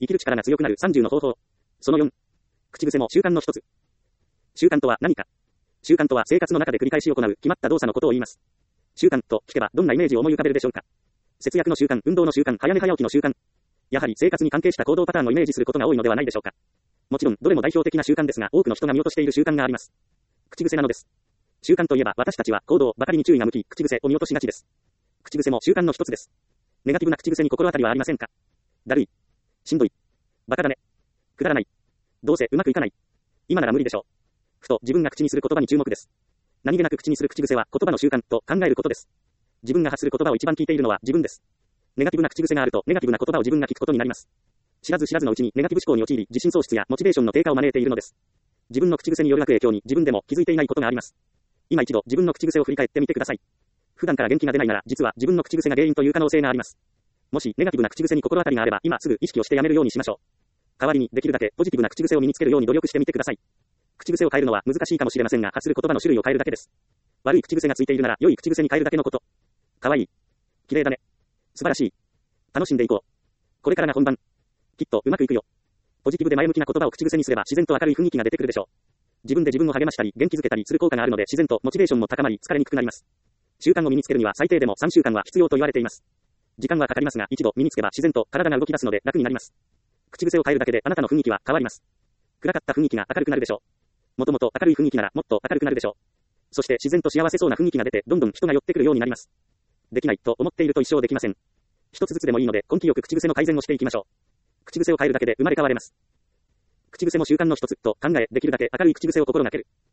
生きる力が強くなる30の方法。その4。口癖も習慣の一つ。習慣とは何か。習慣とは生活の中で繰り返し行う決まった動作のことを言います。習慣と聞けばどんなイメージを思い浮かべるでしょうか。節約の習慣、運動の習慣、早寝早起きの習慣。やはり生活に関係した行動パターンをイメージすることが多いのではないでしょうか。もちろんどれも代表的な習慣ですが、多くの人が見落としている習慣があります。口癖なのです。習慣といえば私たちは行動ばかりに注意が向き、口癖を見落としがちです。口癖も習慣の一つです。ネガティブな口癖に心当たりはありませんか。だるい、しんどい、バカだね、くだらない、どうせうまくいかない、今なら無理でしょう。ふと自分が口にする言葉に注目です。何気なく口にする口癖は言葉の習慣と考えることです。自分が発する言葉を一番聞いているのは自分です。ネガティブな口癖があるとネガティブな言葉を自分が聞くことになります。知らず知らずのうちにネガティブ思考に陥り、自信喪失やモチベーションの低下を招いているのです。自分の口癖による悪影響に自分でも気づいていないことがあります。今一度自分の口癖を振り返ってみてください。普段から元気が出ないなら実は自分の口癖が原因という可能性があります。もしネガティブな口癖に心当たりがあれば今すぐ意識をしてやめるようにしましょう。代わりにできるだけポジティブな口癖を身につけるように努力してみてください。口癖を変えるのは難しいかもしれませんが、発する言葉の種類を変えるだけです。悪い口癖がついているなら良い口癖に変えるだけのこと。かわいい、綺麗だね、素晴らしい、楽しんでいこう、これからが本番、きっとうまくいくよ。ポジティブで前向きな言葉を口癖にすれば自然と明るい雰囲気が出てくるでしょう。自分で自分を励ましたり元気づけたりする効果があるので自然とモチベーションも高まり疲れにくくなります。習慣を身につけるには最低でも3週間は必要と言われています。時間はかかりますが一度身につけば自然と体が動き出すので楽になります。口癖を変えるだけであなたの雰囲気は変わります。暗かった雰囲気が明るくなるでしょう。もともと明るい雰囲気ならもっと明るくなるでしょう。そして自然と幸せそうな雰囲気が出てどんどん人が寄ってくるようになります。できないと思っていると一生できません。一つずつでもいいので根気よく口癖の改善をしていきましょう。口癖を変えるだけで生まれ変われます。口癖も習慣の一つと考え、できるだけ明るい口癖を心がける。